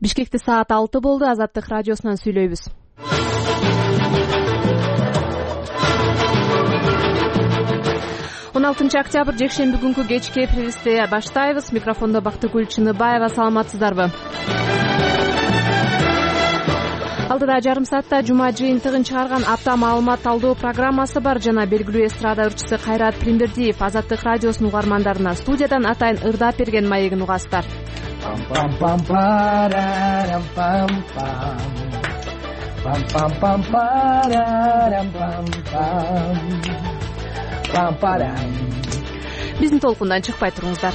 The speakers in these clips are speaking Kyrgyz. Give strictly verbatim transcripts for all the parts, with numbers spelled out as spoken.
Бишкекте саат алты болду. Азаттык радиосунан сүйлөйбүз. он алтынчы октябрь жекшемби күнкү кечки эфирибизди баштайбыз. Микрофондо Бактыгүл Чыныбаева. Саламатсыздарбы? Алдыда жарым саатта жума жыйынтыгын чыгарган апта маалымат талдоо программасы бар жана белгилүү эстрада ырчысы Кайрат Примбердиев Азаттык радиосунун угармандарына студиядан атайын ырдап берген маегин угасыздар. Биздин толкундан чыкпай туруңуздар.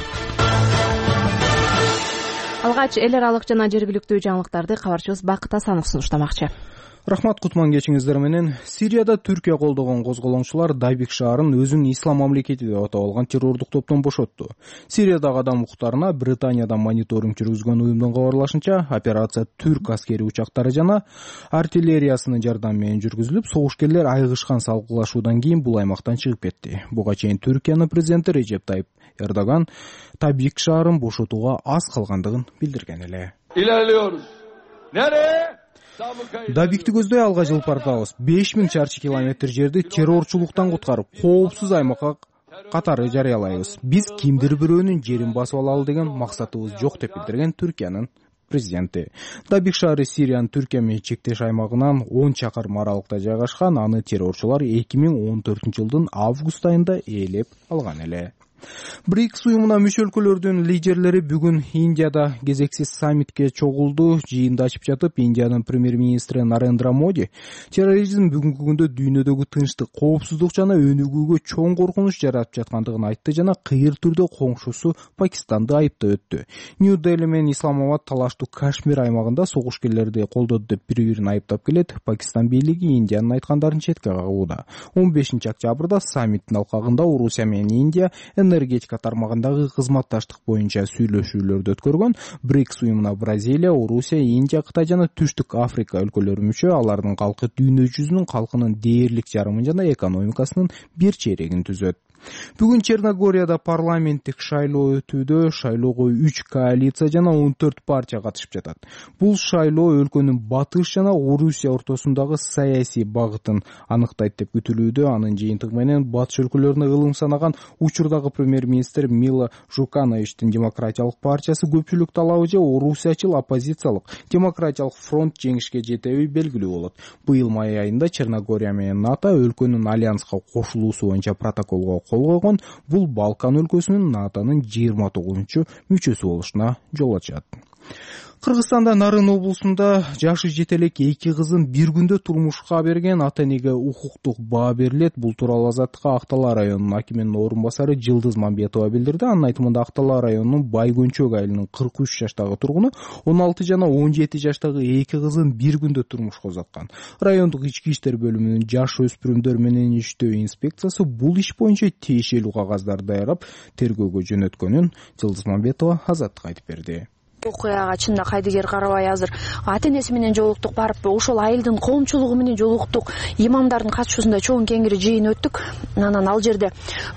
Алгач эл аралык жана жергиликтүү жаңылыктарды кабарчыбыз Бакыт Асанов сунуштамакчы. Рахмат, кутман кечиңиздер менен. Сирияда Түркия колдогон козголоңчулар Дайбик шаарын өзүн ислам мамлекети деп атап алган террордук топтон бошотту. Сириядагы адам укуктарына Британиядан мониторинг жүргүзгөн уюмдун кабарлашынча, операция түрк аскери учактары жана артиллериясынын жардамы менен жүргүзүлүп, согушкерлер айыгышкан салгылашуудан кийин бул аймактан чыгып кетти. Буга чейин Түркиянын президенти Режеп Тайып Эрдоган Дайбик шаарын бошотууга аз калгандыгын билдирген эле. İlerliyoruz. Nereye? Дайбикти көздөй алга жылып барабыз. беш миң чарчы километр жерди террорчулуктан куткарып, коопсуз аймакка катары жарыялайбыз. Биз кимдир бирөөнүн жерин басып алалы деген максатыбыз жок деп билдирген Түркиянын президенти. Дайбик шаары Сириянын Түркия менен чектеш аймагынан он чакырым аралыкта жайгашкан. Аны террорчулар эки миң он төртүнчү жылдын август айында ээлеп алган эле. БРИКС уюмуна мүчө өлкөлөрдүн лидерлери бүгүн Индияда кезексиз саммитке чогулду. Жыйынды ачып жатып, Индиянын премьер-министри Нарендра Моди терроризм бүгүнкү күндө дүйнөдөгү тынчтык, коопсуздук жана өнүгүүгө чоң коркунуч жаратып жаткандыгын айтты жана кыйыр түрдө коңшусу Пакистанды айыптап өттү. Нью-Дели менен Исламабад талаштуу Кашмир аймагында согушкерлерди колдоду деп бири-бирин айыптап келет. Пакистан бийлиги Индиянын айткандарын четке кагууда. он бешинчи октябрда саммиттин алкагында Орусия менен Индия энергетика тармагындагы кызматташтык боюнча сүйлөшүүлөрдү өткөргөн. БРИКС уюмуна Бразилия, Орусия, Индия, Кытай жана Түштүк Африка өлкөлөрү мүчө. Алардын калкы дүйнө жүзүнүн калкынын дээрлик жарымын жана экономикасынын бир чейрегин түзөт. Бүгүн Черногорияда парламенттик шайлоо өтүүдө. Шайлоого үч коалиция жана он төрт партия катышып жатат. Бул шайлоо өлкөнүн батыш жана Орусия ортосундагы саясий багытын аныктайт деп күтүлүүдө. Анын жыйынтыгы менен батыш өлкөлөрүнө ылым санаган учурдагы премьер-министр Мила Жукановичтин демократиялык партиясы көпчүлүк талабы же орусиячыл оппозициялык демократиялык фронт жеңишке жетеби белгилүү болот. Быйыл май айында Черногория менен НАТО өлкөнүн альянска кошулуусу боюнча протоколго кол койгон. Бул Балкан өлкөсүнүн НАТОнун жыйырма тогузунчу мүчөсү болушуна жол ачат. Кыргызстанда Нарын облусунда жашы жетелек эки кызын бир күндө турмушка берген ата-энеге укуктук баа берилет. Бул тууралуу Азаттыкка Актала районунун акиминин орун басары Жылдыз Мамбетова билдирди. Анын айтымында Актала районунун Байгөнчөк айылынын кырк үч жаштагы тургуну он алты жана он жети жаштагы эки кызын бир күндө турмушка узаткан. Райондук ички иштер бөлүмүнүн жаш өспүрүмдөр менен иштөө инспекциясы бул иш боюнча тиешелүү кагаздарды даярдап тергөөгө жөнөткөнүн Жылдыз Мамбетова Азаттыкка айтып берди. Окуяга чында кайдыгер карабай азыр ата-энеси менен жолуктук, барып ошол айылдын коомчулугу менен жолуктук, имамдардын катышуусунда чоң кеңири жыйын өттүк. Анан ал жерде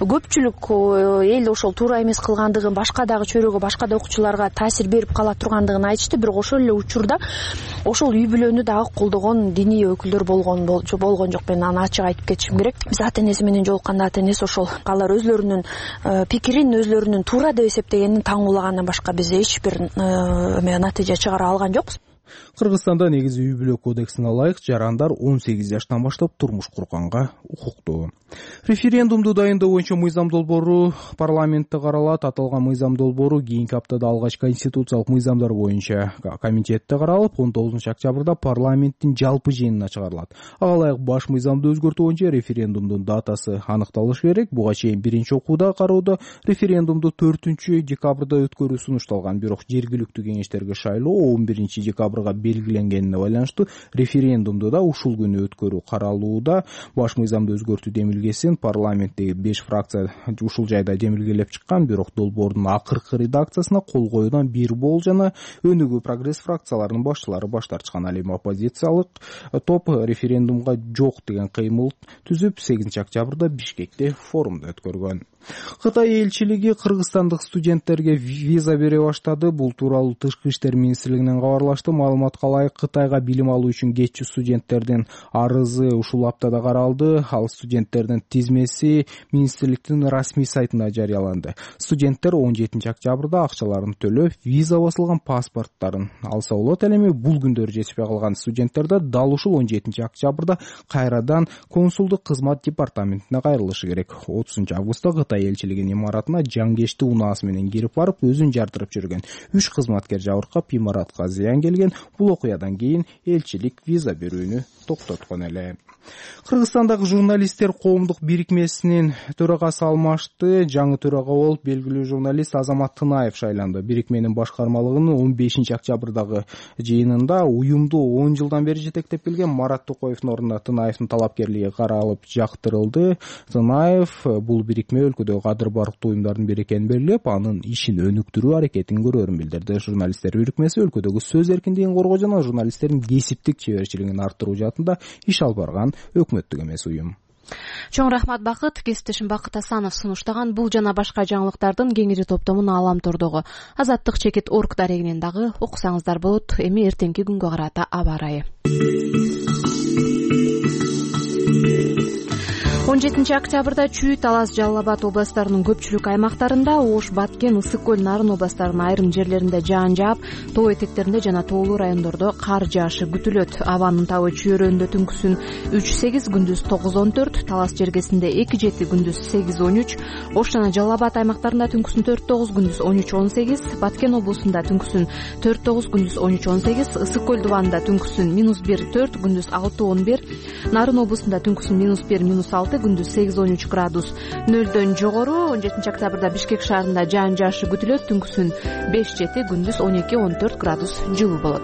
көпчүлүк эл ошол туура эмес кылгандыгын, башка дагы чөйрөгө, башка да окуучуларга таасир берип кала тургандыгын айтышты. Бирок ошол эле учурда ошол үй бүлөнү дагы колдогон диний өкүлдөр болгон болгон жок. Мен аны ачык айтып кетишим керек. Биз ата-энеси менен жолукканда ата-энеси ошол алар өзлөрүнүн пикирин, өзлөрүнүн туура деп эсептегенин таңуулагандан башка биз эч бир натыйжа чыгара алган жокпуз. Кыргызстанда негизи үй бүлө кодексине ылайык жарандар он сегиз жаштан баштап турмуш курганга укуктуу. Референдумду дайындоо боюнча мыйзам долбоору парламентте каралат. Аталган мыйзам долбоору кийинки аптада алгач конституциялык мыйзамдар боюнча комитетте каралып, он тогузунчу октябрда парламенттин жалпы жыйынына чыгарылат. Ага ылайык баш мыйзамды өзгөртүү боюнча референдумдун датасы аныкталышы керек. Буга чейин биринчи окууда кароодо референдумду төртүнчү декабрда өткөрүү сунушталган. Бирок жергиликтүү кеңештерге шайлоо он биринчи декабрга белгиленгенине байланыштуу референдумду да ушул күнү өткөрүү каралууда. Баш мыйзамды өзгөртүү демилгесин парламенттеги беш фракция ушул жайда демилгелеп чыккан. Бирок долбоордун акыркы редакциясына кол коюудан бир бол жана Өнүгүү прогресс фракцияларынын башчылары баш тартышкан. Ал эми оппозициялык топ референдумга жок деген кыймыл түзүп сегизинчи октябрда Бишкекте форумду өткөргөн. Кытай элчилиги кыргызстандык студенттерге виза бере баштады. Бул тууралуу Тышкы иштер министрлигинен кабарлашты. Маалыматка ылайык, Кытайга билим алуу үчүн кетчү студенттердин арызы ушул аптада каралды. Ал студенттердин тизмеси министрликтин расмий сайтында жарыяланды. Студенттер он жетинчи октябрда акчаларын төлөп, виза басылган паспорттарын алса болот. Ал эми бул күндөр жетишпей калган студенттерде дал ушул он жетинчи октябрда кайрадан консулдук кызмат департаментине кайрылышы керек. отузунчу августта Кытай элчилигинин имаратына жангечти унаасы менен кирип барып, өзүн жардырып жүргөн үч кызматкер жабыркап, имаратка зыян келген. Бул окуядан кийин элчилик виза берүүнү токтоткон эле. Кыргызстандагы журналисттер коомдук бирикмесинин төрагасы алмашты. Жаңы төрага болуп белгилүү журналист Азамат Тынаев шайланды. Бирикменин башкармалыгынын он бешинчи октябрдагы жыйынында уюмду он жылдан бери жетектеп келген Марат Токоевдун ордуна Тынаевдин талапкерлиги каралып жактырылды. Тынаев бул бирикме өлкөдөгү кадыр барктуу уюмдардын бири экенин белгилеп, анын ишин өнүктүрүү аракетин көрөрүн билдирди. Журналисттер бирикмеси өлкөдөгү сөз эркиндигин коргоо жана журналисттердин кесиптик чеберчилигин арттыруу жаатында иш алып барган өкмөттүк эмес уюм. Чоң рахмат Бакыт. Кесиптешим Бакыт Асанов сунуштаган бул жана башка жаңылыктардын кеңири топтомун Аалам тордогу Азаттык чекит орг дарегинен дагы окусаңыздар болот. Эми эртеңки күнгө карата аба ырайы. он жетинчи октябрда Чүй, Талас, Жалал Абад областарынын көпчүлүк аймактарында, Ош, Баткен, Ысык көл, Нарын областарынын айрым жерлеринде жаан жаап, тоо этектеринде жана тоолуу райондордо кар жаашы күтүлөт. Абанын табы чүйөрөндө түнкүсүн үч сегиз, күндүз тогуз он төрт, Талас жергесинде эки жети, күндүз сегиз он үч, Ош жана Жалал Абад аймактарында түнкүсүн төрт тогуз, күндүз он үч он сегиз, Баткен облусунда түнкүсүн төрт тогуз, күндүз он үч он сегиз, Ысык көл дубанында түнкүсүн минус бир төрт, күндүз алты он бир, Нарын облусунда түнкүсүн минус бир минус алты, күндүз сегиз он үч градус нөлдөн жогору. он жетинчи октябрда Бишкек шаарында жаан жаашы күтүлөт. Түнкүсүн беш жети, күндүз он эки он төрт градус жылуу болот.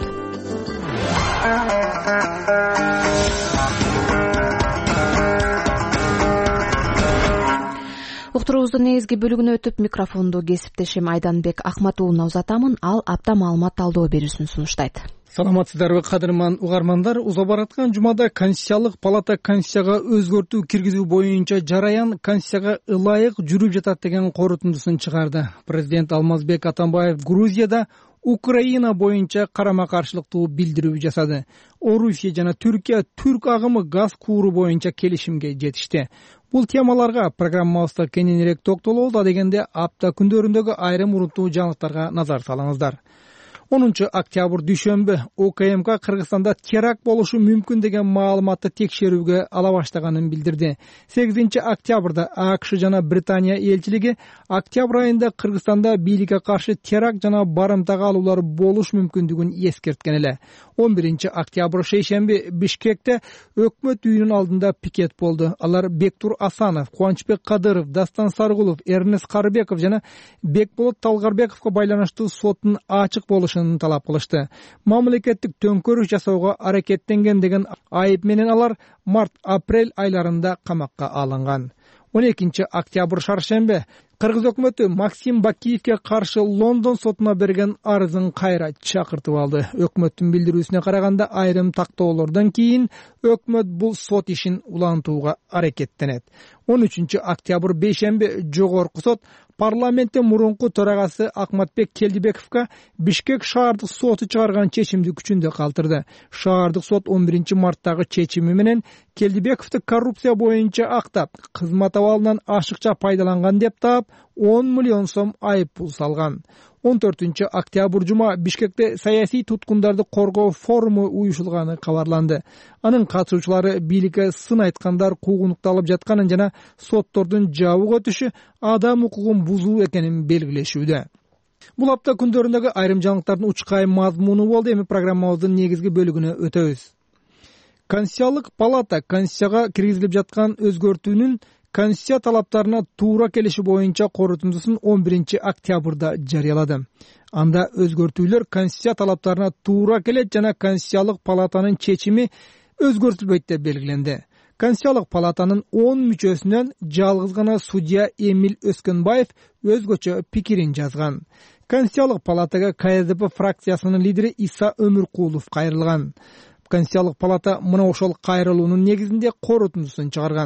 Уктуруубуздун негизги бөлүгүнө өтүп, микрофонду кесиптешим Айданбек Акматуулуна узатамын. Ал апта маалымат талдоо берүүсүн сунуштайт. Саламатсыздарбы, кадырман угармандар. Уза бараткан жумада Конституциялык палата Конституцияга өзгөртүү киргизүү боюнча жараян Конституцияга ылайык жүрүп жатат деген корутундусун чыгарды. Президент Алмазбек Атамбаев Грузияда Украина боюнча карама-каршылыктуу билдирүү жасады. Орусия жана Түркия түрк агымы газ кууру боюнча келишимге жетишти. Бул темаларга программабызда кененирээк токтолобуз. Дегенде апта күндөрүндөгү айрым урунттуу жаңылыктарга назар салыңыздар. онунчу октябрь дүйшөмбү ОКМК Кыргызстанда теракт болушу мүмкүн деген маалыматты текшерүүгө ала баштаганын билдирди. сегизинчи октябрда АКШ жана Британия элчилиги октябрь айында Кыргызстанда бийликке каршы теракт жана барымта каалуулар болуш мүмкүндүгүн эскерткен эле. он биринчи октябрь шейшемби Бишкекте өкмөт үйүнүн алдында пикет болду. Алар Бектур Асанов, Кубанычбек Кадыров, Дастан Саргулов, Эрнест Карыбеков жана Бекболот Талгарбековго байланыштуу соттун ачык болушун талап кылышты. Мамлекеттик төңкөрүш жасоого аракеттенген деген айып менен алар март-апрель айларында камакка алынган. он экинчи октябрь шаршембе Кыргыз өкмөтү Максим Бакиевке каршы Лондон сотуна берген арызын кайра чакыртып алды. Өкмөттүн билдирүүсүнө караганда, айрым тактоолордон кийин өкмөт бул сот ишин улантууга аракеттенет. он үчүнчү октябрь бейшемби жогорку сот парламенттин мурунку төрагасы Акматбек Келдибековго Бишкек шаардык соту чыгарган чечимди күчүндө калтырды. Шаардык сот он биринчи марттагы чечими менен Келдибековду коррупция боюнча актап, кызмат абалынан ашыкча пайдаланган деп таап, он миллион сом айып пул салган. он төртүнчү октябрь жума Бишкекте саясий туткундарды коргоо форуму уюшулганы кабарланды. Анын катышуучулары бийликке сын айткандар куугунукталып жатканын жана соттордун жабык өтүшү адам укугун бузуу экенин белгилешүүдө. Бул апта күндөрүндөгү айрым жаңылыктардын учкай мазмуну болду. Эми программабыздын негизги бөлүгүнө өтөбүз. Конституциялык палата Конституцияга киргизилип жаткан өзгөртүүнүн Конституция талаптарына туура келиши боюнча корутундусун он биринчи октябрда жарыялады. Анда өзгөртүүлөр Конституция талаптарына туура келет жана Конституциялык палатанын чечими өзгөртүлбөйт деп белгиленди. Конституциялык палатанын он мүчөсүнөн жалгыз гана судья Эмиль Өскөнбаев өзгөчө пикирин жазган. Конституциялык палатага КСДП фракциясынын лидери Иса Өмүркулов кайрылган. Конституциялык палата мына ошол кайрылуунун негизинде корутундусун чыгарган.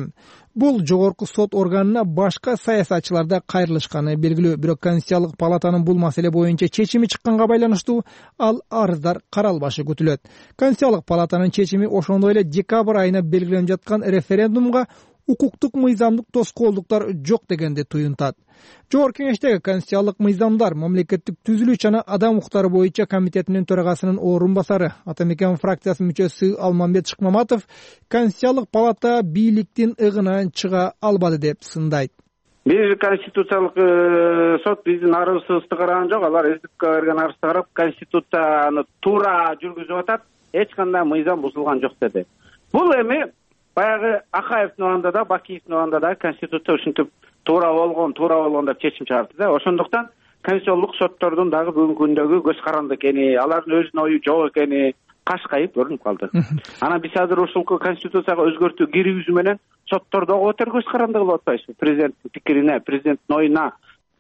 Бул жогорку сот органына башка саясатчылар да кайрылышканы белгилүү. Бирок Конституциялык палатанын бул маселе боюнча чечими чыкканга байланыштуу ал арыздар каралбашы күтүлөт. Конституциялык палатанын чечими ошондой эле декабрь айына белгиленип жаткан референдумга укуктук мыйзамдык тоскоолдуктар жок дегенди туюнтат. Жогорку Кеңештеги конституциялык мыйзамдар мамлекеттик түзүлүш жана адам укуктары боюнча комитетинин төрагасынын орун басары Ата Мекен фракциясынын мүчөсү Алмамбет Шыкмаматов Конституциялык палата бийликтин ыгынан чыга албады деп сындайт. Биз конституциялык сот биздин арызыбызды караган жок, алар эсдикке берген арызды карап конституцияны туура жүргүзүп атат, эч кандай мыйзам бузулган жок деди. Бул эми баягы Акаевдин убагында да, Бакиевдин убагында да конституция ушинтип туура болгон, туура болгон деп чечим чыгарды да. Ошондуктан конституциялык соттордун дагы бүгүнкү күндөгү көз каранды экени, алардын өзүнүн ою жок экени кашкайып көрүнүп калды. Анан биз азыр ушул конституцияга өзгөртүү киргизүү менен сотторду өтө көз каранды кылып атпайбызбы? Президенттин пикирине, президенттин оюна.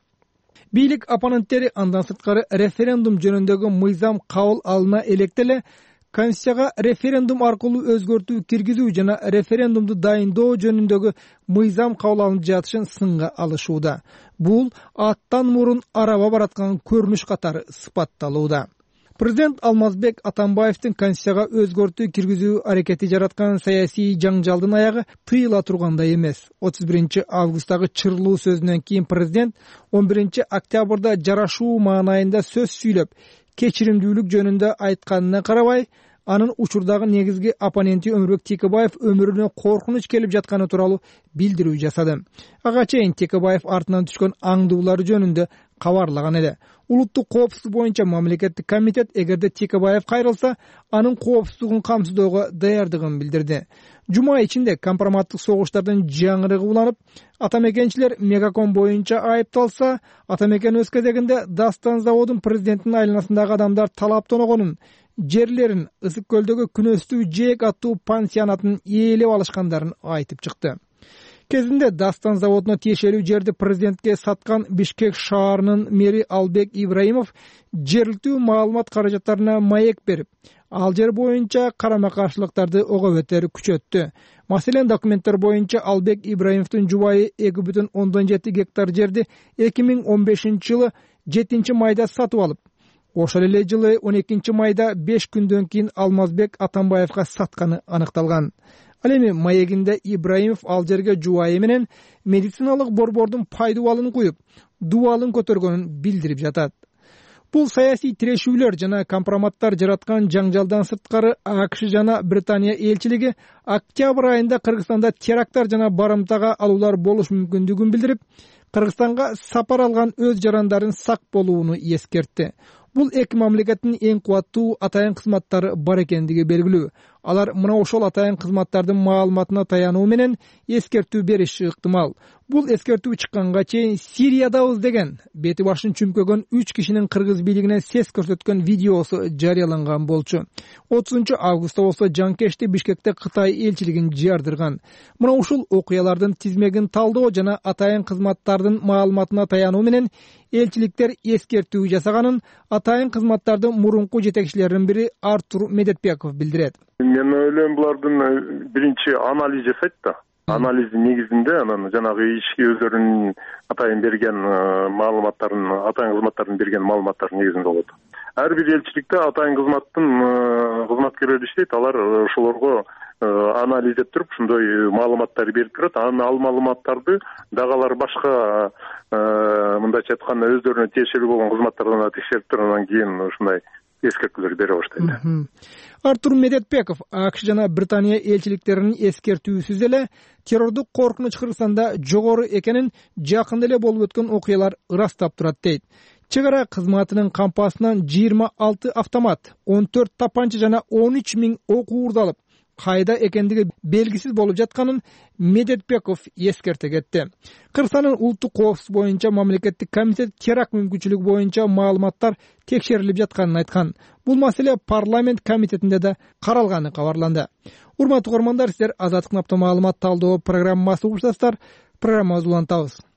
Бийлик оппоненттери андан сырткары референдум жөнүндөгү мыйзам кабыл алына электе эле Конституцияга референдум аркылуу өзгөртүү киргизүү жана референдумду дайындоо жөнүндөгү мыйзам кабыл алынып жатышын сынга алышууда. Бул аттан мурун араба бараткан көрүнүш катары сыпатталууда. Президент Алмазбек Атамбаевдин Конституцияга өзгөртүү киргизүү аракети жараткан саясий жаңжалдын аягы тыйыла тургандай эмес. отуз биринчи августтагы чырлуу сөзүнөн кийин президент он биринчи октябрда жарашуу маанайында сөз сүйлөп, кечиримдүүлүк жөнүндө айтканына карабай, анын учурдагы негизги оппоненти Өмүрбек Текебаев өмүрүнө коркунуч келип жатканы тууралуу билдирүү жасады. Ага чейин Текебаев артынан түшкөн аңдуулар жөнүндө кабарлаган эле. Улуттук коопсуздук боюнча мамлекеттик комитет эгерде Текебаев кайрылса, анын коопсуздугун камсыздоого даярдыгын билдирди. Жума ичинде компроматтык согуштардын жаңырыгы уланып, Ата Мекенчилер Мегаком боюнча айыпталса, Ата Мекен өз кезегинде Дастан заводун президенттин айланасындагы адамдар талаптоногонун, жерлерин Ысык көлдөгү Күнөстүү Жээк аттуу пансионатын ээлеп алышкандарын айтып чыкты. Кезинде Дастан заводуна тиешелүү жерди президентке саткан Бишкек шаарынын мэри Албек Ибраимов жергиликтүү маалымат каражаттарына маек берип, ал жер боюнча карама каршылыктарды ого бетер күчөттү. Маселен, документтер боюнча Албек Ибраимовдун жубайы эки бүтүн ондон жети гектар жерди эки миң он бешинчи жылы жетинчи майда сатып алып, ошол эле жылы он экинчи майда беш күндөн кийин Алмазбек Атамбаевга сатканы аныкталган. Ал эми маегинде Ибраимов ал жерге жубайы менен медициналык борбордун пайдубалын куюп, дубалын көтөргөнүн билдирип жатат. Бул саясий тирешүүлөр жана компроматтар жараткан жаңжалдан сырткары АКШ жана Британия элчилиги октябрь айында Кыргызстанда теракттар жана барымтага алуулар болуш мүмкүндүгүн билдирип, Кыргызстанга сапар алган өз жарандарын сак болууну эскертти. Бул эки мамлекеттин эң кубаттуу атайын кызматтары бар экендиги белгилүү. Алар мына ошол атайын кызматтардын маалыматына таянуу менен эскертүү бериши ыктымал. Бул эскертүү чыкканга чейин Сириядабыз деген бети башын чүмкөгөн үч кишинин кыргыз бийлигине сес көрсөткөн видеосу жарыяланган болчу. отузунчу августта болсо жанкешти Бишкекте Кытай элчилигин жардырган. Мына ушул окуялардын тизмегин талдоо жана атайын кызматтардын маалыматына таянуу менен элчиликтер эскертүү жасаганын атайын кызматтардын мурунку жетекчилеринин бири Артур Медетбеков билдирет. Мен ойлойм, булардын биринчи анализ жасайт да. Анализдин негизинде анан жанагы ички өздөрүнүн атайын берген маалыматтарын, атайын кызматтардын берген маалыматтарын негизинде болот. Ар бир элчиликте атайын кызматтын кызматкерлери иштейт, алар ошолорго анализдеп туруп ушундай маалыматтар берип турат. Анан ал маалыматтарды дагы алар башка мындайча айтканда өздөрүнө тиешелүү болгон кызматтардан да текшерип туруп, анан кийин ушундай эскертүүлөр бере баштайт. Артур Медетбеков АКШ жана Британия элчиликтеринин эскертүүсүз эле террордук коркунуч Кыргызстанда жогору экенин жакында эле болуп өткөн окуялар ырастап турат дейт. Чек ара кызматынын кампасынан жыйырма алты автомат, он төрт тапанча жана он үч миң ок уурдалып, кайда экендиги белгисиз болуп жатканын Медетбеков эскерте кетти. Кыргызстандын улуттук коопсуздук боюнча мамлекеттик комитет теракт мүмкүнчүлүгү боюнча маалыматтар текшерилип жатканын айткан. Бул маселе парламент комитетинде да каралганы кабарланды. Урматтуу угармандар, сиздер Азаттык наптоо маалымат талдоо программасы угушасыздар. Программабызды улантабыз.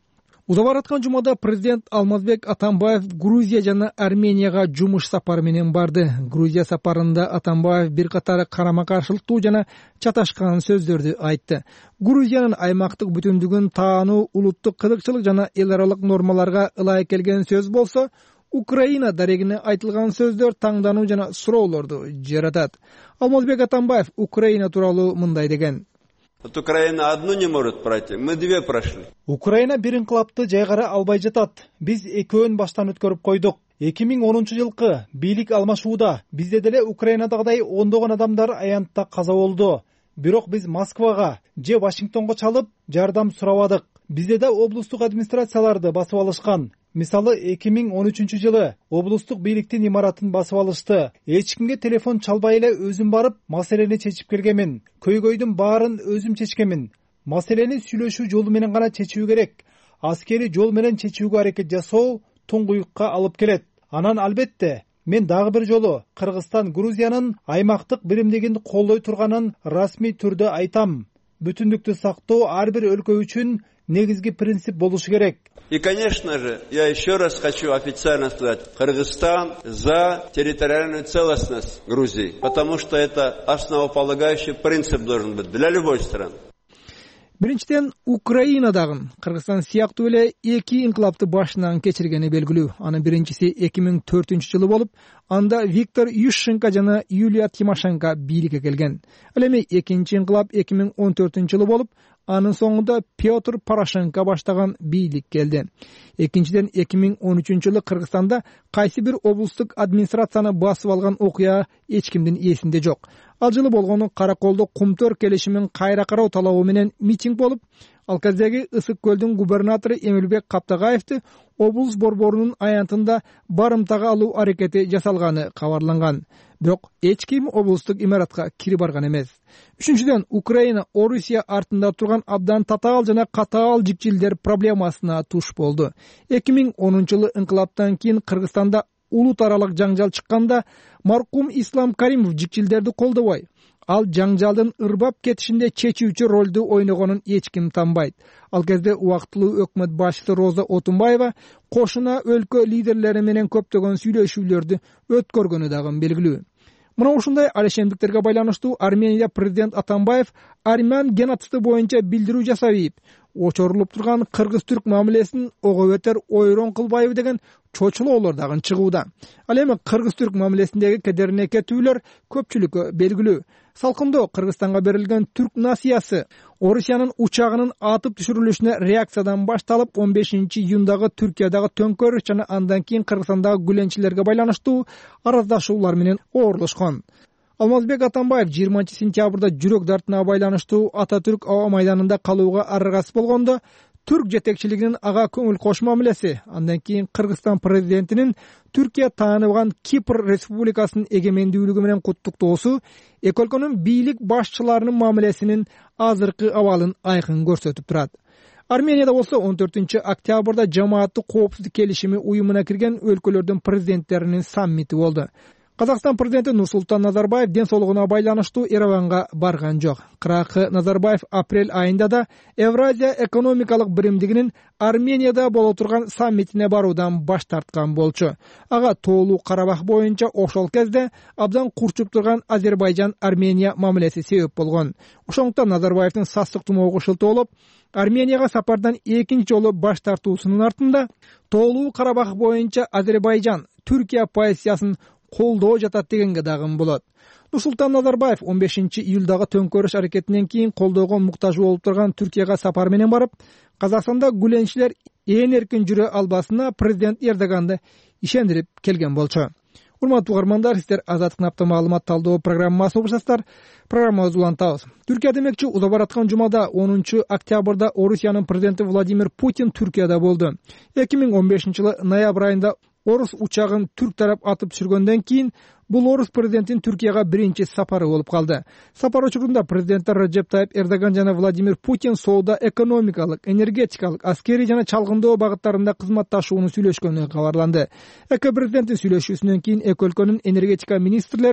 Уза бараткан жумада президент Алмазбек Атамбаев Грузия жана Арменияга жумуш сапары менен барды. Грузия сапарында Атамбаев бир катар карама-каршылыктуу жана чаташкан сөздөрдү айтты. Грузиянын аймактык бүтүндүгүн таануу, улуттук кызыкчылык жана эл аралык нормаларга ылайык келген сөз болсо, Украина дарегине айтылган сөздөр таңдануу жана суроолорду жаратат. Алмазбек Атамбаев Украина тууралуу мындай деген: Вот Украина одну не может пройти, мы две прошли. Украина бир инкылапты жайгара албай жатат. Биз экөөн баштан өткөрүп койдук. эки миң онунчу жылкы бийлик алмашууда бизде деле Украинадагыдай ондогон адамдар аянтта каза болду. Бирок биз Москвага же Вашингтонго чалып жардам сурабадык. Бизде да облустук администрацияларды басып алышкан. Мисалы эки миң он үчүнчү жылы облустук бийликтин имаратын басып алышты. Эч кимге телефон чалбай эле өзүм барып маселени чечип келгенмин. Көйгөйдүн баарын өзүм чечкенмин. Маселени сүйлөшүү жолу менен гана чечүү керек. Аскери жол менен чечүүгө аракет жасоо туңгуюкка алып келет. Анан албетте мен дагы бир жолу Кыргызстан Грузиянын аймактык биримдигин колдой турганын расмий түрдө айтам. Бүтүндүктү сактоо ар бир өлкө үчүн негизги принцип болушу керек. И, конечно же, я еще раз хочу официально сказать, Кыргызстан за территориальную целостность Грузии, потому что это основополагающий принцип должен быть для любой страны. Биринчиден, Украинадагы Кыргызстан сыяктуу эле эки инкылапты башынан кечиргени белгилүү. Анын биринчиси эки миң төртүнчү жылы болуп, анда Виктор Ющенко жана Юлия Тимошенко бийликке келген. Ал эми экинчи инкылап эки миң он төртүнчү жылы болуп, анын соңунда Петр Порошенко баштаган бийлик келди. Экинчиден, эки миң он үчүнчү жылы Кыргызстанда кайсы бир облустук администрацияны басып алган окуя эч кимдин эсинде жок. Ал жылы болгону Караколдо Кумтөр келишимин кайра кароо талабы менен митинг болуп, ал кездеги Ысык көлдүн губернатору Эмилбек Каптагаевди облус борборунун аянтында барымтага алуу аракети жасалганы кабарланган. Бирок эч ким облустук имаратка кирип барган эмес. Үчүнчүдөн, Украина Орусия артында турган абдан татаал жана катаал жикчилдер проблемасына туш болду. эки миң онунчу жылы инкылаптан кийин Кыргызстанда улут аралык жаңжал чыкканда маркум Ислам Каримов жикчилдерди колдобой, ал жаңжалдын ырбап кетишинде чечүүчү ролду ойногонун эч ким танбайт. Ал кезде убактылуу өкмөт башчысы Роза Отунбаева кошуна өлкө лидерлери менен көптөгөн сүйлөшүүлөрдү өткөргөнү дагы белгилүү. Мына ушундай алешемдиктерге байланыштуу Армения президент Атамбаев армян геноциди боюнча билдирүү жасап ийип, очорулуп турган кыргыз-түрк мамилесин ого бетер ойрон кылбайбы деген чочулоолор дагы чыгууда. Ал эми кыргыз-түрк мамилесиндеги кедерне кетүүлөр көпчүлүккө белгилүү. Салкындоо Кыргызстанга берилген түрк насыясы Орусиянын учагынын атып түшүрүлүшүнө реакциядан башталып, он бешинчи июндагы Түркиядагы төңкөрүш жана андан кийин Кыргызстандагы гүленчилерге байланыштуу араздашуулар менен оорлошкон. Алмазбек Атамбаев жыйырманчы сентябрда жүрөк дартына байланыштуу Ататүрк аба майданында калууга аргасыз болгондо, түрк жетекчилигинин ага көңүл кош мамилеси, андан кийин Кыргызстан президентинин Түркия тааныбаган Кипр республикасынын эгемендүүлүгү менен куттуктоосу эки өлкөнүн бийлик башчыларынын мамилесинин азыркы абалын айкын көрсөтүп турат. Арменияда болсо он төртүнчү октябрда жамааттык коопсуздук келишими уюмуна кирген өлкөлөрдүн президенттеринин саммити болду. Казакстан президенти Нурсултан Назарбаев ден соолугуна байланыштуу Ереванга барган жок. Кыракы Назарбаев апрель айында да Евразия экономикалык биримдигинин Арменияда боло турган саммитине баруудан баш тарткан болчу. Ага тоолуу Карабах боюнча ошол кезде абдан курчуп турган Азербайжан-Армения мамилеси себеп болгон. Ошондуктан Назарбаевдин састык тумоого шылтоолоп, Арменияга сапардан экинчи жолу баш тартуусунун артында тоолуу Карабах боюнча Азербайжан Түркия позициясын колдоо жатат дегенге дагы болот. Нурсултан Назарбаев он бешинчи июлдагы төңкөрүш аракетинен кийин колдоого муктаж болуп турган Түркияга сапар менен барып, Казакстанда гүленчилер ээн эркин жүрө албасына президент Эрдоганды ишендирип келген болчу. Урматтуу угармандар, сиздер Азаттык апта маалымат талдоо программасы угушасыздар. Программабызды улантабыз. Түркия демекчи уза бараткан жумада онунчу октябрда Орусиянын президенти Владимир Путин Түркияда болду. эки миң он бешинчи жылы ноябрь айында Орус учагын түрк тарап атып түшүргөндөн кийин бул орус президентинин Түркияга биринчи сапары болуп калды. Сапар учурунда президенттер Реджеп Тайип Эрдоган жана Владимир Путин соода экономикалык, энергетикалык, аскерий жана чалгындоо багыттарында кызматташууну сүйлөшкөнү кабарланды. Эки президенттин сүйлөшүүсүнөн кийин эки өлкөнүн энергетика министрлери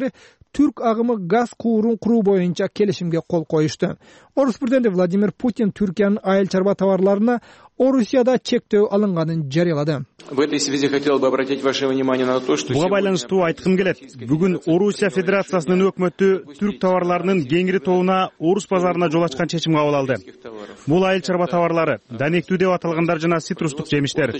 түрк агымы газ куурун куруу боюнча келишимге кол коюшту. Орус президенти Владимир Путин Түркиянын айыл чарба товарларына Орусияда чектөө алынганын жарыялады. Буга байланыштуу айткым келет. Бүгүн Орусия Федерациясынын өкмөтү түрк товарларынын кеңири тобуна орус базарына жол ачкан чечим кабыл алды. Бул айыл чарба товарлары, данектүү деп аталгандар жана цитрустук жемиштер.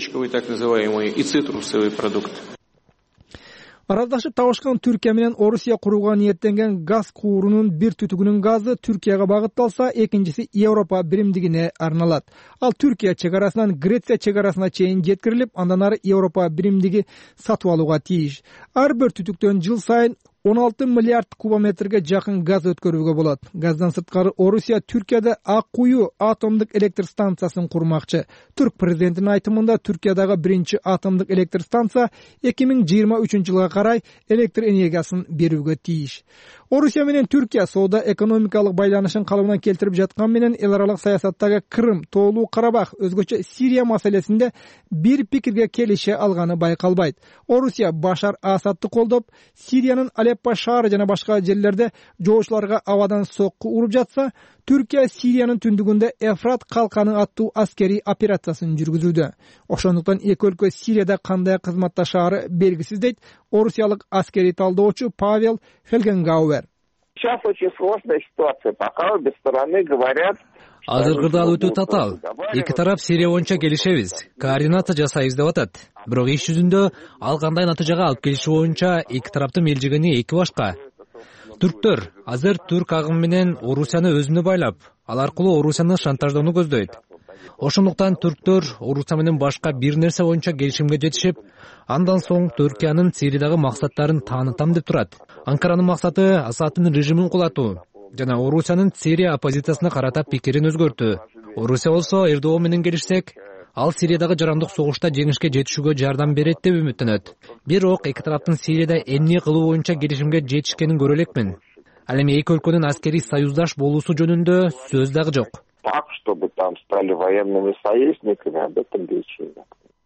Араздашып табышкан Түркия менен Орусия курууга ниеттенген газ куурунун бир түтүгүнүн газы Түркияга багытталса, экинчиси Европа биримдигине арналат. Ал Түркия чек арасынан Греция чек арасына чейин жеткирилип, андан ары Европа биримдиги сатып алууга тийиш. Ар бир түтүктөн жыл сайын он алты миллиард кубометрге жакын газ өткөрүүгө болот. Газдан сырткары Орусия Түркияда Ак Кую атомдук электр станциясын курмакчы. Түрк президентинин айтымында Түркиядагы биринчи атомдук электр станция эки миң жыйырма үчүнчү жылга карай электр энергиясын берүүгө тийиш. Орусия менен Түркия соода экономикалык байланышын калыбына келтирип жаткан менен эл аралык саясаттагы Крым, Тоолуу Карабах, өзгөчө Сирия маселесинде бир пикирге келише алганы байкалбайт. Орусия Башар Асадты колдоп, Сириянын Алеппо шаары жана башка жерлерде жоочуларга абадан сокку уруп жатса, Түркия Сириянын түндүгүндө Эфрат калканы аттуу аскери операциясын жүргүзүүдө. Ошондуктан эки өлкө Сирияда кандай кызматташаары белгисиз дейт орусиялык аскери талдоочу Павел Фелгенгауэр. Сейчас очень сложная ситуация, пока обе стороны говорят. Азыркыда ал өтө татаал. Эки тарап Сирия боюнча келишебиз, координация жасайбыз деп атат. Бирок иш жүзүндө ал кандай натыйжага алып келиши боюнча эки тараптын мелжигени эки башка. Түрктөр азыр түрк агымы менен Орусияны өзүнө байлап, ал аркылуу Орусияны шантаждоону көздөйт. Ошондуктан түрктөр Орусия менен башка бир нерсе боюнча келишимге жетишип, андан соң Түркиянын Сириядагы максаттарын таанытам деп турат. Анкаранын максаты Асадтын режимин кулатуу жана Орусиянын Сирия оппозициясына карата пикирин өзгөртүү. Орусия болсо Эрдоган менен келишсек, ал Сириядагы жарандык согушта жеңишке жетишүүгө жардам берет деп үмүттөнөт. Бирок эки тараптын Сирияда эмне кылуу боюнча келишимге жетишкенин көрө элекмин. Ал эми эки өлкөнүн аскери союздаш болуусу жөнүндө сөз дагы жок. Так, чтобы там стали военными союзниками, об этом речи нет.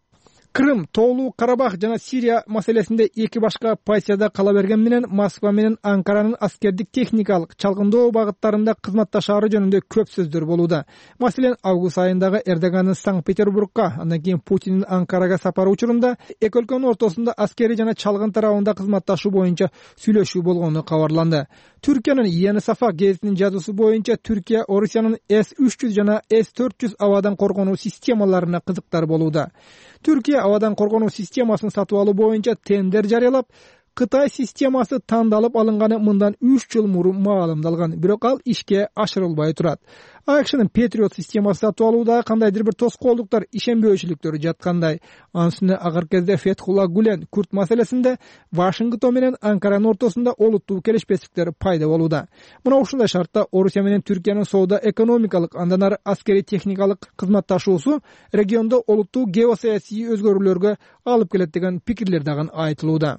Крым, Тоолуу Карабах жана Сирия маселесинде эки башка позицияда кала берген менен Москва менен Анкаранын аскердик техникалык чалгындоо багыттарында кызматташаары жөнүндө көп сөздөр болууда. Маселен, август айындагы Эрдоганын Санкт-Петербургка, андан кийин Путиндин Анкарага сапары учурунда эки өлкөнүн ортосунда аскери жана чалгын тарабында кызматташуу боюнча сүйлөшүү болгону кабарланды. Түркиянын Yeni Safak гезитинин жазуусу боюнча Түркия Орусиянын эс үч жүз жана эс төрт жүз абадан коргонуу системаларына кызыктар болууда. Түркия абадан коргонуу системасын сатып алуу боюнча тендер жарыялап, Кытай системасы тандалып алынганы мындан үч жыл мурун маалымдалган, бирок ал ишке ашырылбай турат. АКШнын Патриот системасы сатып алууда кандайдыр бир тоскоолдуктар, ишенбөөчүлүктөр жаткандай. Анын үстүнө акыркы кезде Фетхулла Гулен Курд маселесинде Вашингтон менен Анкаранын ортосунда олуттуу келишпестиктер пайда болууда. Мына ушундай шартта Орусия менен Түркиянын соода экономикалык, андан ары аскери техникалык кызматташуусу региондо олуттуу геосаясий өзгөрүүлөргө алып келет деген пикирлер дагы айтылууда.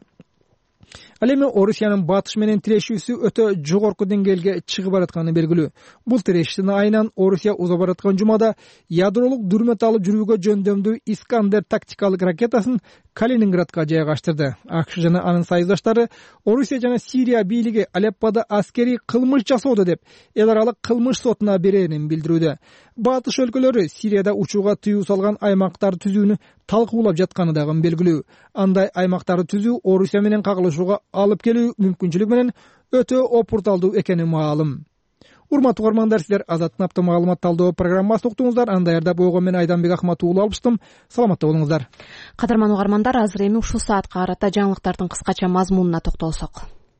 Ал эми Орусиянын батыш менен тирешүүсү өтө жогорку деңгээлге чыгып баратканы белгилүү. Бул тирештин айынан Орусия уза бараткан жумада ядролук дүрмөт алып жүрүүгө жөндөмдүү Искандер тактикалык ракетасын Калининградка жайгаштырды. АКШ жана анын союздаштары Орусия жана Сирия бийлиги Алеппода аскери кылмыш жасоодо деп эл аралык кылмыш сотуна берерин билдирүүдө. Батыш өлкөлөрү Сирияда учууга тыюу салган аймактарды түзүүнү талкуулап жатканы дагы белгилүү. Андай аймактарды түзүү Орусия менен кагылышууга алып келүү мүмкүнчүлүгү менен өтө опурталдуу экени маалым. Урматтуу угармандар, силер Азаттын апта маалымат талдоо программасын уктуңуздар. Анда даярдап ойгон мен Айданбек Ахматуулу алыштым. Саламатта болуңуздар. Кадырман угармандар, азыр эми ушул саатка карата жаңылыктардын кыскача мазмунуна токтолсок.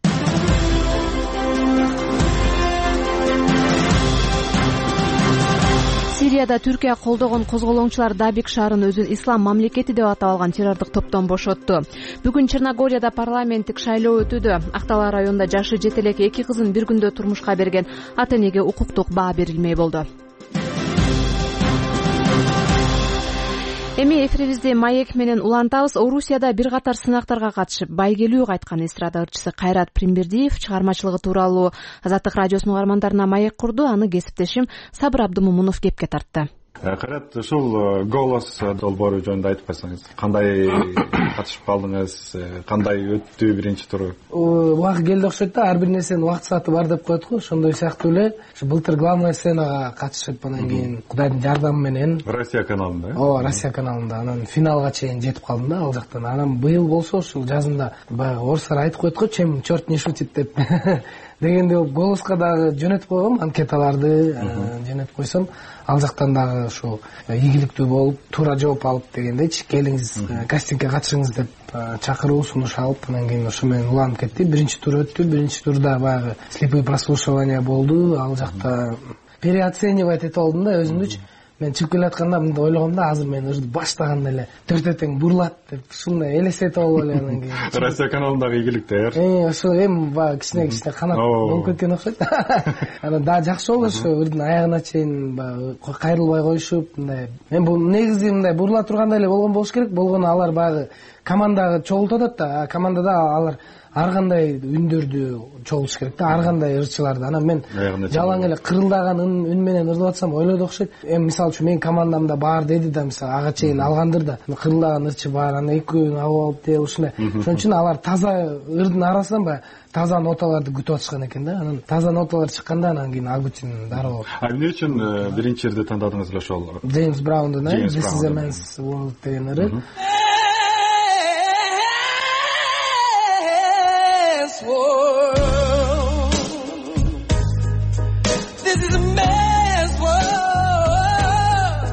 Сирияда Түркия колдогон козголоңчулар Дабик шаарын өзүн ислам мамлекети деп атап алган террордук топтон бошотту. Бүгүн Черногорияда парламенттик шайлоо өтүүдө. Актала районунда жашы жете элек эки кызын бир күндө турмушка берген ата энеге укуктук баа берилмей болду. Эми эфирибизди маек менен улантабыз. Орусияда бир катар сынактарга катышып байгелүү кайткан эстрада ырчысы Кайрат Примбердиев чыгармачылыгы тууралуу Азаттык радиосунун угармандарына маек курду. Аны кесиптешим Сабыр Абдымомунов кепке тартты. кайрат, ушул голос долбоору жөнүндө айтып койсоңуз, кандай катышып калдыңыз, кандай өттү биринчи туру? Убакыт келди окшойт да, ар бир нерсенин убакыт сааты бар деп коет го, ошондой сыяктуу эле ушу былтыр главная сценага катышып, анан кийин Кудайдын жардамы менен Россия каналында. Ооба, Россия каналында анан финалга чейин жетип калдым да ал жактан. Анан быйыл болсо ушул жазында баягы орустар айтып коет го, чем черт не шутит деп. Дегенде голоско дагы жөнөтүп койгом, анкеталарды жөнөтүп койсом, ал жактан дагы ушу ийгиликтүү болуп, туура жооп алып дегендейчи, келиңиз кастингге катышыңыз деп чакыруу, сунуш алып, анан кийин ошо менен уланып кетти. Биринчи тур өттү, биринчи турда баягы слепые прослушивания болду, ал жакта переоценивать этип алдым да өзүмдүчү. Мен чыгып келатканда мындай ойлогом да, азыр мен ырды баштаганда эле төртөтең бурлат деп, ушундай элестетип алып эле анан кийин. Россия каналындагы ийгиликтер. Э, ошо эми баягы кичине кичине канат болуп кеткен окшойт. Анан дагы жакшы болду, ошо ырдын аягына чейин баягы кайрылбай коюшуп, мындай. Мен бул негизи мындай бурла тургандай эле болгон болуш керек. Болгону алар баягы командага чогултат да, командада алар ар кандай үндөрдү чогултуш керек да, ар кандай ырчыларды. Анан мен жалаң эле кырылдаган үн менен ырдап атсам ойлойт окшойт. Эми мисалы үчүн менин командамда бар деди да, мисалы ага чейин алгандыр да, кырылдаган ырчы бар, анан экөөнү алып деп ушундай. Ошон үчүн алар таза ырдын арасынан баягы таза ноталарды күтүп атышкан экен да. Анан таза ноталар чыкканда анан кийин ал үчүн дароо. А эмне үчүн биринчи ырды тандадыңыз эле ошол? Джеймс Браундун This is a Man's World деген ыры. World. This is a man's world.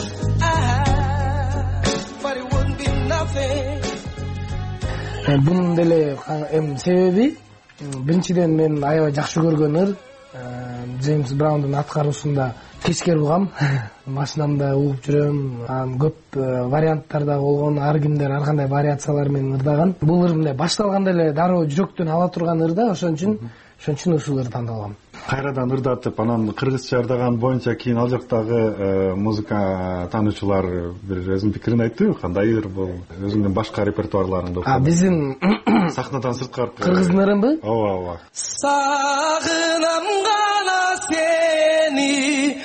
Ah, but it wouldn't be nothing. Bunun деле эми себеби биринчиден мен аябай жакшы көргөн ыр Джеймс Браундун аткаруусунда кечке угам, машинамда угуп жүрөм, анан көп варианттарда болгон, ар кимдер ар кандай вариациялар менен ырдаган. Бул ыр мындай башталганда эле дароо жүрөктөн ала турган ыр да, ошон үчүн ошон үчүн ушул ыр тандалгам. Кайрадан ырдатып, анан кыргызча ырдаган боюнча кийин ал жактагы музыка таануучулар бир өзүнүн пикирин айтты. Кандай ыр бул? Өзүңдүн башка репертуарларыңды окуп. А биздин сахнадан сырткары кыргыздын ырымбы? Ооба, ооба. Сагынам гана сени.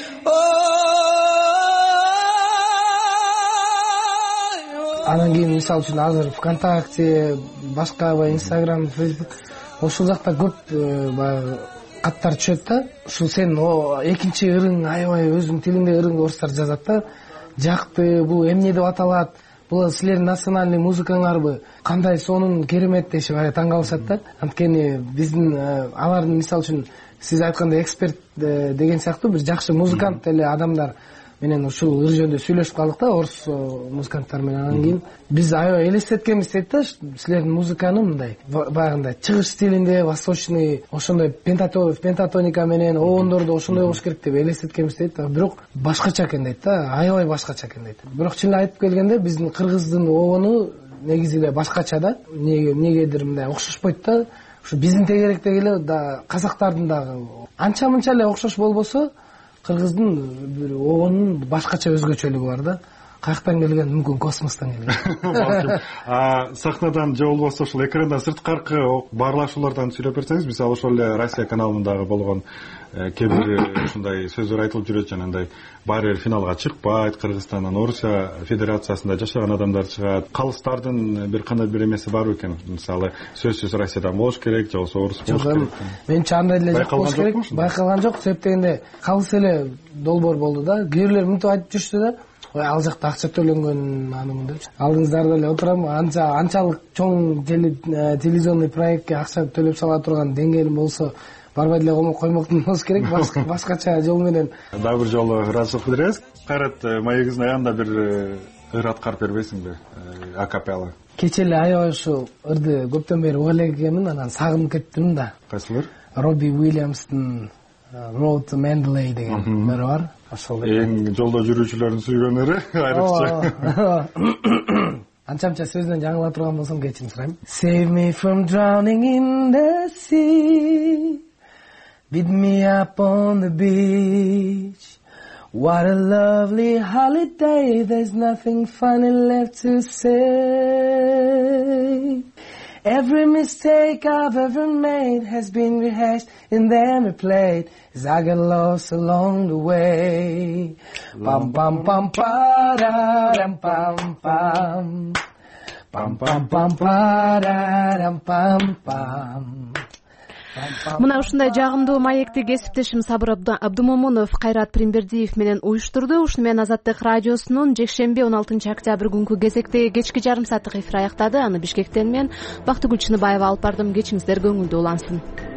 Анан кийин мисалы үчүн азыр ВКонтакте, башка Инстаграм, Фейсбук ошол жакта көп баягы каттар түшөт да. Ушул сен экинчи ырың аябай өзүң тилиңде ырың орустар жазат да. Жакты, бул эмне деп аталат? Бул силердин национальный музыкаңарбы? Кандай сонун керемет дешип аябай таң калышат да. Анткени биздин алардын мисалы үчүн сиз айткандай эксперт деген сыяктуу бир жакшы музыкант эле адамдар менен ушул ыр жөнүндө сүйлөшүп калдык да, орус музыканттар менен. Анан кийин биз аябай элестеткенбиз дейт да, силердин музыканы мындай баягындай чыгыш стилинде, восточный, ошондой пентатоника менен оондорду ошондой болуш керек деп элестеткенбиз дейт. Бирок башкача экен дейт да, аябай башкача экен дейт. Бирок чын эле айтып келгенде биздин кыргыздын оону негизи эле башкача да, эмнегедир мындай окшошпойт да. Ушу биздин тегеректеги эле да, казактардын дагы анча-мынча эле окшош болбосо, кыргыздын бир оонун башкача өзгөчөлүгү бар да. Каяктан келген? Мүмкүн космостон келген. А сахнадан же болбосо ушул экрандан сырткаркы баарлашуулардан сүйлөп берсеңиз, мисалы ошол эле Россия каналындагы болгон кээ бир ушундай сөздөр айтылып жүрөт, жанагындай баары бир финалга чыкпайт, Кыргызстандан Орусия Федерациясында жашаган адамдар чыгат. Калыстардын бир кандай бир эмеси бар экен. Мисалы сөзсүз Россиядан болуш керек, же болбосо Орус болуш керек. Менче андай эле жок болуш керек. Байкалган жок, себеп дегенде калыс эле долбоор болду да. Кээ бирлер мынтип айтып жүрүштү да. Ой, ал жакта акча төлөнгөн анын деп. Алдыңыздарда эле отурам, анча анчалык чоң телевизионный проектке акча төлөп сала турган деңгээлим болсо, барбай деле коймоктун болуш керек, башкача жол менен. Дагы бир жолу ыраазычылык билдиребиз. Кайрат, маегибиздин аягында бир ыр аткарып бербейсиңби? Акапелла. Кече эле аябай ушу ырды көптөн бери уга элек экенмин, анан сагынып кеттим да. Кайсыл ыр? Робби Уильямстын Road to Mandalay деген ыры бар. Ошол эң жолдо жүрүүчүлөрдүн сүйгөн ыры, айрыкча. Анча-анча сөзүнөн жаңыла турган болсом кечирим сурайм. Save me from drowning in the sea, beat me up on the beach. What a lovely holiday, there's nothing funny left to say. Every mistake I've ever made has been rehearsed and then replayed as I get lost along the way. Pam pam pam pararam pam pam. Pam pam pam pararam pam pam. Мына ушундай жагымдуу маекти кесиптешим Сабыр Абдымомунов, Кайрат Пиримбердиев менен уюштурду. Ушуну менен Азаттык радиосунун жекшемби он алтынчы октябрь күнкү кезектеги кечки жарым сааттык эфир аяктады. Аны Бишкектен мен Бактыгүл Чыныбаева алып бардым. Кечиңиздер көңүлдүү улансын.